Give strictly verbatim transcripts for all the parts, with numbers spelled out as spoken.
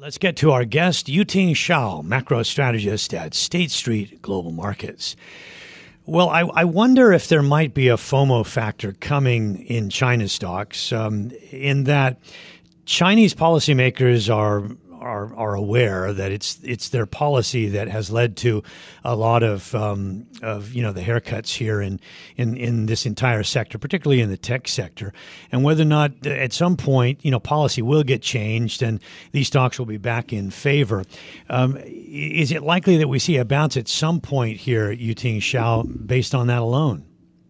Let's get to our guest, Yuting Shao, macro strategist at State Street Global Markets. Well, I, I wonder if there might be a FOMO factor coming in China's stocks, um, in that Chinese policymakers are are are aware that it's it's their policy that has led to a lot of um, of you know the haircuts here in, in in this entire sector, particularly in the tech sector, and whether or not at some point you know policy will get changed and these stocks will be back in favor. Um, is it likely that we see a bounce at some point here, Yuting Shao, based on that alone?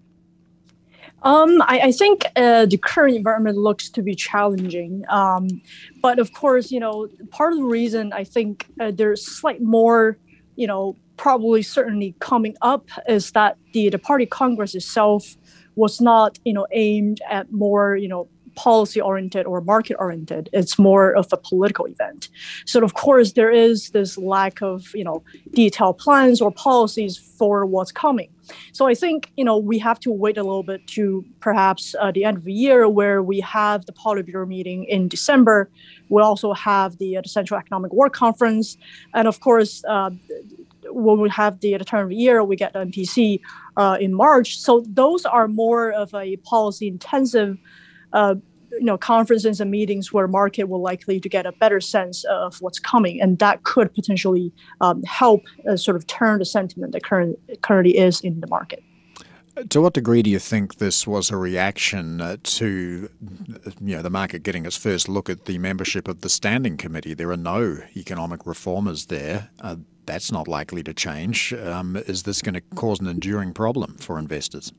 Um, I, I think uh, the current environment looks to be challenging. Um, but of course, you know, part of the reason I think uh, there's slight more, you know, probably certainly coming up is that the, the party Congress itself was not, you know, aimed at more, you know, policy oriented or market oriented. It's more of a political event. So of course there is this lack of, you know, detailed plans or policies for what's coming. So I think, you know, we have to wait a little bit to perhaps uh, the end of the year where we have the Politburo meeting in December. We'll also have the, uh, the Central Economic Work Conference. And of course, uh, when we have the, the turn of the year, we get the M P C uh, in March. So those are more of a policy intensive Uh, you know, conferences and meetings where market will likely to get a better sense of what's coming, and that could potentially um, help uh, sort of turn the sentiment that current, currently is in the market. To what degree do you think this was a reaction uh, to, you know, the market getting its first look at the membership of the Standing Committee? There are no economic reformers there. Uh, that's not likely to change. Um, is this going to cause an enduring problem for investors?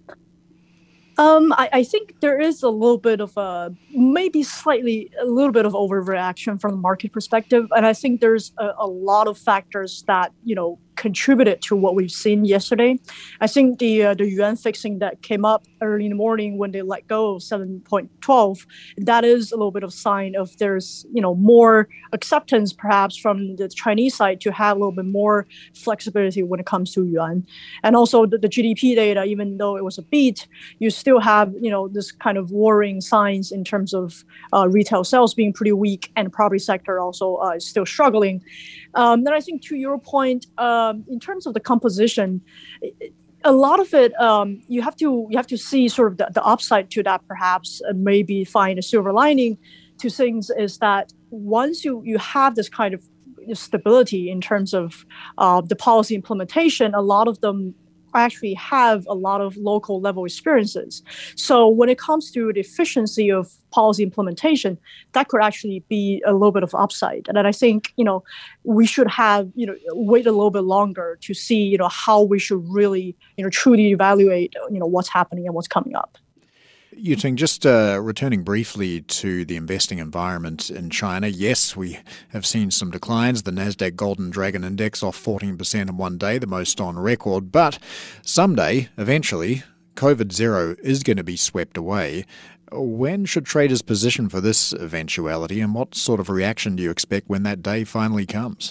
Um, I, I think there is a little bit of a, maybe slightly, a little bit of overreaction from the market perspective. And I think there's a, a lot of factors that, you know, contributed to what we've seen yesterday. I think the uh, the yuan fixing that came up early in the morning when they let go of seven point one two, that is a little bit of sign of there's, you know, more acceptance perhaps from the Chinese side to have a little bit more flexibility when it comes to yuan. And also the, the G D P data, even though it was a beat, you still have, you know, this kind of worrying signs in terms of uh, retail sales being pretty weak and property sector also uh, is still struggling. Um, then I think to your point, um, in terms of the composition, a lot of it um, you have to you have to see sort of the, the upside to that, perhaps, and maybe find a silver lining to things is that once you you have this kind of stability in terms of uh, the policy implementation, a lot of them actually have a lot of local level experiences. So when it comes to the efficiency of policy implementation, that could actually be a little bit of upside. And then I think, you know, we should have, you know, wait a little bit longer to see, you know, how we should really, you know, truly evaluate, you know, what's happening and what's coming up. Yuting, just uh, returning briefly to the investing environment in China, yes, we have seen some declines. The Nasdaq Golden Dragon Index off fourteen percent in one day, the most on record. But someday, eventually, COVID zero is going to be swept away. When should traders position for this eventuality, and what sort of reaction do you expect when that day finally comes?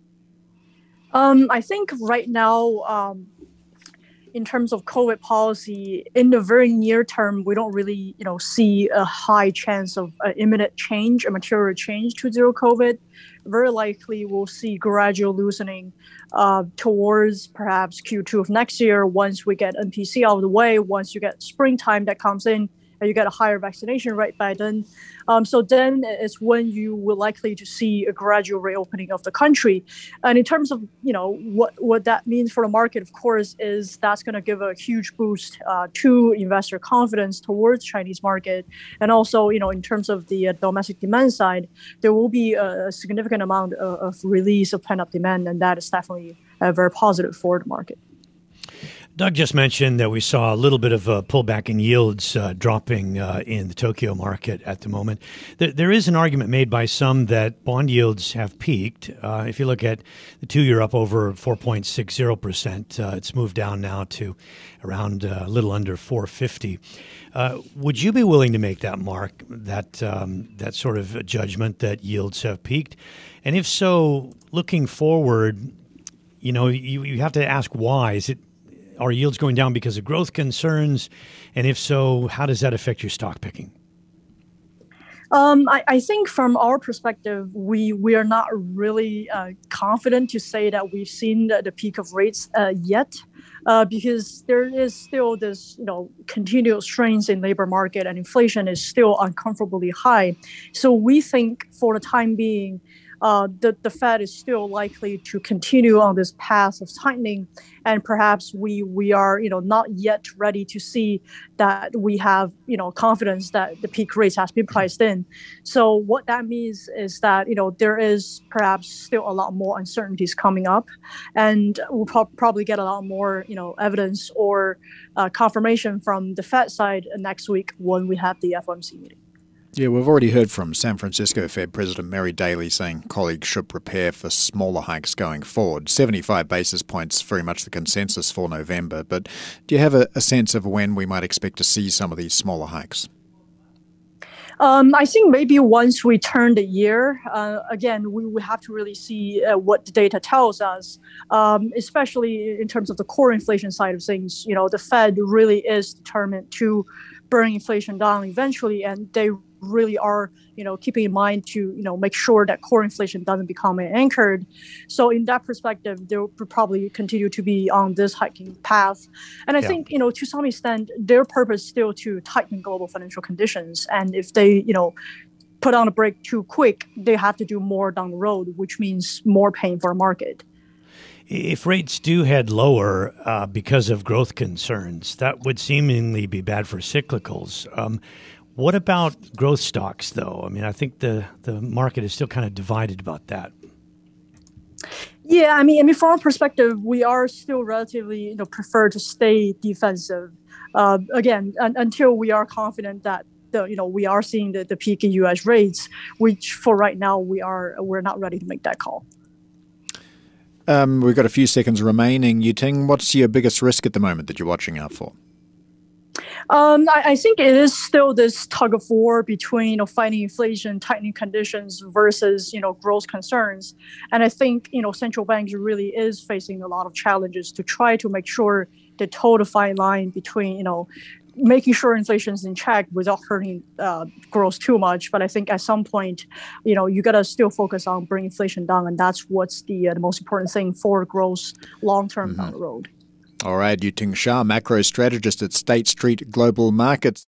Um, I think right now, um, in terms of COVID policy, in the very near term, we don't really, you know, see a high chance of uh, imminent change, a material change to zero COVID. Very likely, we'll see gradual loosening uh, towards perhaps Q two of next year. Once we get N P C out of the way, once you get springtime that comes in, and you get a higher vaccination rate by then. Um, so then it's when you will likely to see a gradual reopening of the country. And in terms of, you know, what, what that means for the market, of course, is that's going to give a huge boost uh, to investor confidence towards Chinese market. And also, you know, in terms of the uh, domestic demand side, there will be a, a significant amount of, of release of pent-up demand, and that is definitely uh, very positive for the market. Doug just mentioned that we saw a little bit of a pullback in yields uh, dropping uh, in the Tokyo market at the moment. There, there is an argument made by some that bond yields have peaked. Uh, if you look at the two-year up over four point six zero percent, uh, it's moved down now to around uh, a little under four fifty. Uh, would you be willing to make that mark, that um, that sort of judgment that yields have peaked? And if so, looking forward, you know, you, you have to ask why. Is it Are yields going down because of growth concerns? And if so, how does that affect your stock picking? Um, I, I think from our perspective, we we are not really uh, confident to say that we've seen the, the peak of rates uh, yet, uh, because there is still this you know continual strains in labor market and inflation is still uncomfortably high. So we think for the time being, uh, the, the Fed is still likely to continue on this path of tightening, and perhaps we we are you know not yet ready to see that we have you know confidence that the peak rates has been priced in. So what that means is that you know there is perhaps still a lot more uncertainties coming up, and we'll pro- probably get a lot more you know evidence or uh, confirmation from the Fed side next week when we have the F O M C meeting. Yeah, we've already heard from San Francisco Fed President Mary Daly saying colleagues should prepare for smaller hikes going forward. seventy-five basis points, very much the consensus for November. But do you have a, a sense of when we might expect to see some of these smaller hikes? Um, I think maybe once we turn the year, uh, again, we will have to really see uh, what the data tells us, um, especially in terms of the core inflation side of things. You know, the Fed really is determined to bring inflation down eventually, and they really are, you know, keeping in mind to, you know, make sure that core inflation doesn't become anchored. So in that perspective, they will probably continue to be on this hiking path. And I yeah. think, you know, to some extent, their purpose is still to tighten global financial conditions. And if they, you know, put on a brake too quick, they have to do more down the road, which means more pain for the market. If rates do head lower uh, because of growth concerns, that would seemingly be bad for cyclicals. Um, What about growth stocks, though? I mean, I think the, the market is still kind of divided about that. Yeah, I mean, I mean, from our perspective, we are still relatively, you know, prefer to stay defensive. Uh, again, un- until we are confident that the, you know, we are seeing the, the peak in U S rates, which for right now we are we're not ready to make that call. Um, we've got a few seconds remaining. Yuting, what's your biggest risk at the moment that you're watching out for? Um, I, I think it is still this tug of war between, you know, fighting inflation, tightening conditions versus, you know, growth concerns. And I think, you know, central banks really is facing a lot of challenges to try to make sure the total fine line between, you know, making sure inflation is in check without hurting uh, growth too much. But I think at some point, you know, you got to still focus on bringing inflation down. And that's what's the, uh, the most important thing for growth long-term mm-hmm. down the road. All right, Yuting Shah, macro strategist at State Street Global Markets.